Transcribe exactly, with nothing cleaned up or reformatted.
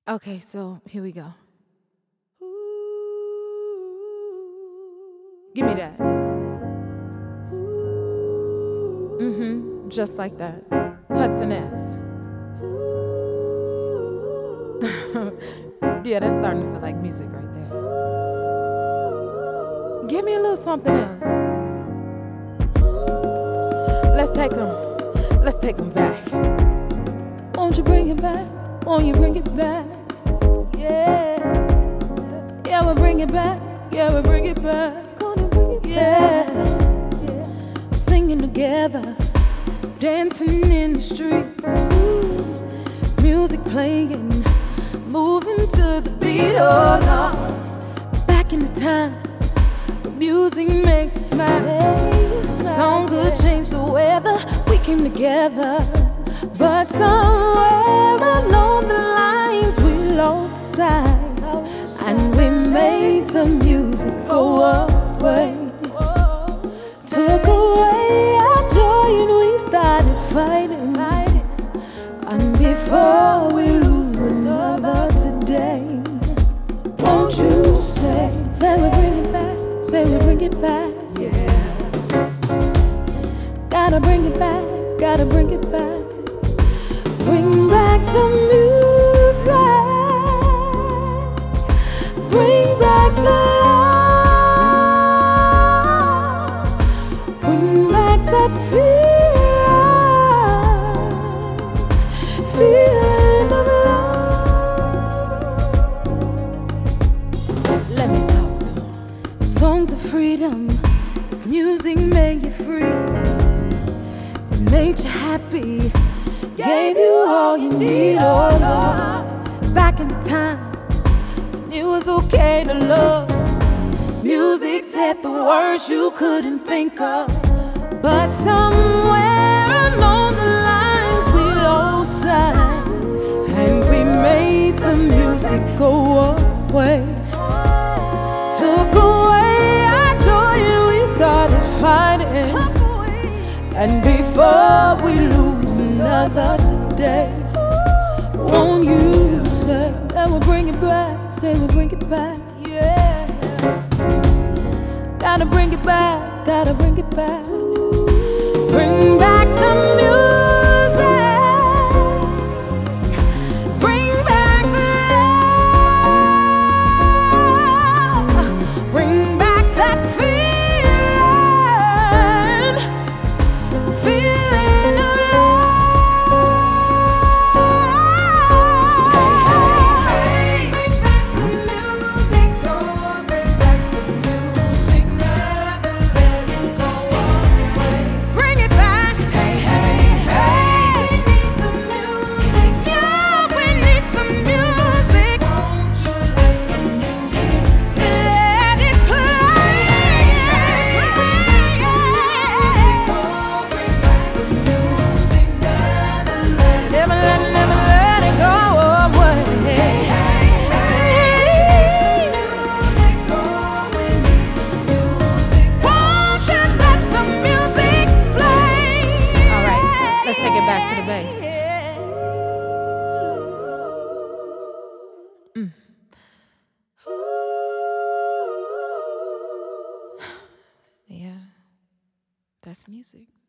Okay, so here we go. Give me that. Mm-hmm, just like that. Hudsonettes. Yeah, that's starting to feel like music right there. Give me a little something else. Let's take them, let's take them back. Won't you bring it back? Won't you bring it back? Yeah, yeah, we'll bring it back. Yeah, we'll bring it back. Gonna bring it back. Yeah, singing together, dancing in the streets, music playing, moving to the beat. Oh Lord, back in the time, the music make you smile. A song could change the weather. We came together, but somewhere along the lines we lost sight, and we made the music go away. Took away our joy and we started fighting. And before we lose another today, won't you say that we bring it back? Say we bring it back. Yeah. Gotta bring it back. Gotta bring it back. Bring back the music. Bring back the love. Bring back that feeling, feeling of love. Let me talk to you. Songs of freedom. This music made you free. It made you happy. Gave you all you need, oh Lord. Back in the time, it was okay to love. Music said the words you couldn't think of, but somewhere along the lines we lost sight, and we made the music go away. Took away our joy and we started fighting. And before we lose another today, won't you say that we'll bring it back? Say we'll bring it back. Yeah. Gotta bring it back. Gotta bring it back. Bring back the music. Bring back the love. Bring back that feeling. Back to the bass. Mm. Yeah, that's music.